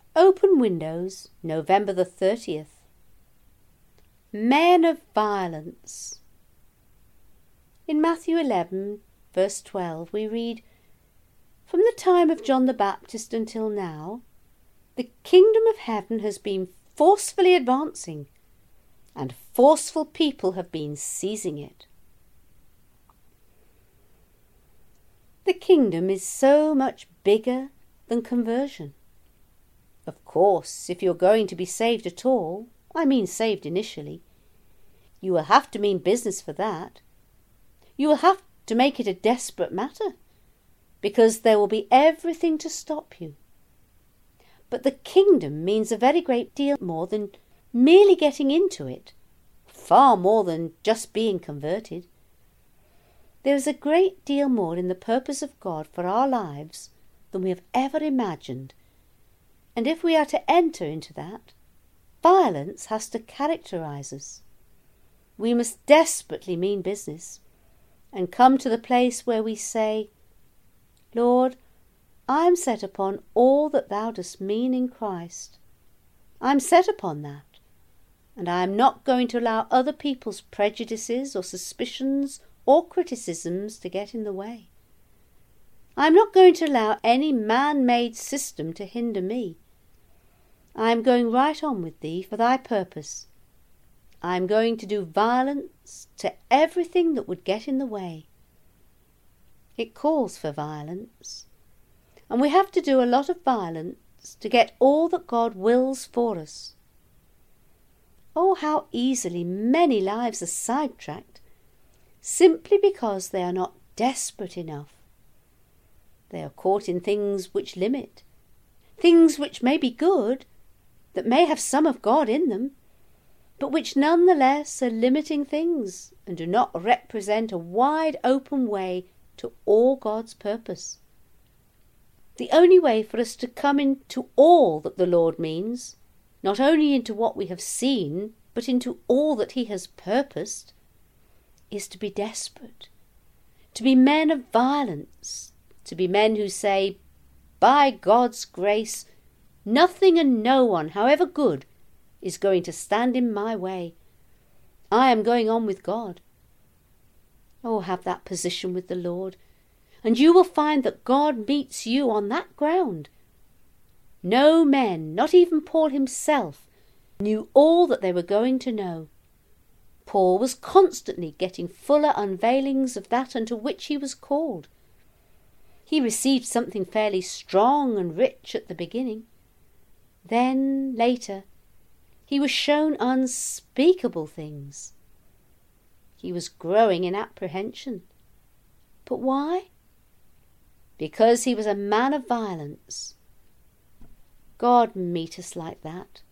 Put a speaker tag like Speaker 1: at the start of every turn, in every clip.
Speaker 1: Open Windows, November the 30th. Men of violence. In Matthew 11, verse 12, we read, "From the time of John the Baptist until now, the kingdom of heaven has been forcefully advancing, and forceful people have been seizing it." The kingdom is so much bigger than conversion. Of course, if you're going to be saved at all, I mean saved initially, you will have to mean business for that. You will have to make it a desperate matter, because there will be everything to stop you. But the kingdom means a very great deal more than merely getting into it, far more than just being converted. There is a great deal more in the purpose of God for our lives than we have ever imagined. And if we are to enter into that, violence has to characterize us. We must desperately mean business and come to the place where we say, "Lord, I am set upon all that thou dost mean in Christ. I am set upon that, and I am not going to allow other people's prejudices or suspicions or criticisms to get in the way. I am not going to allow any man-made system to hinder me. I am going right on with thee for thy purpose. I am going to do violence to everything that would get in the way." It calls for violence, and we have to do a lot of violence to get all that God wills for us. Oh, how easily many lives are sidetracked simply because they are not desperate enough. They are caught in things which limit, things which may be good, that may have some of God in them, but which none the less are limiting things and do not represent a wide open way to all God's purpose. The only way for us to come into all that the Lord means, not only into what we have seen, but into all that he has purposed, is to be desperate, to be men of violence, to be men who say, "By God's grace, nothing and no one, however good, is going to stand in my way. I am going on with God." Oh, have that position with the Lord, and you will find that God meets you on that ground. No men, not even Paul himself, knew all that they were going to know. Paul was constantly getting fuller unveilings of that unto which he was called. He received something fairly strong and rich at the beginning. Then, later, he was shown unspeakable things. He was growing in apprehension. But why? Because he was a man of violence. God meet us like that.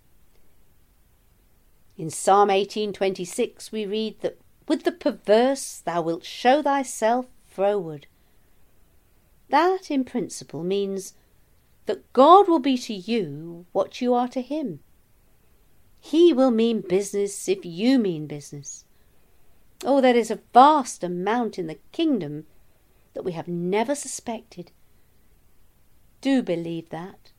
Speaker 1: In Psalm 18:26 we read that with the perverse thou wilt show thyself froward. That, in principle, means that God will be to you what you are to him. He will mean business if you mean business. Oh, there is a vast amount in the kingdom that we have never suspected. Do believe that.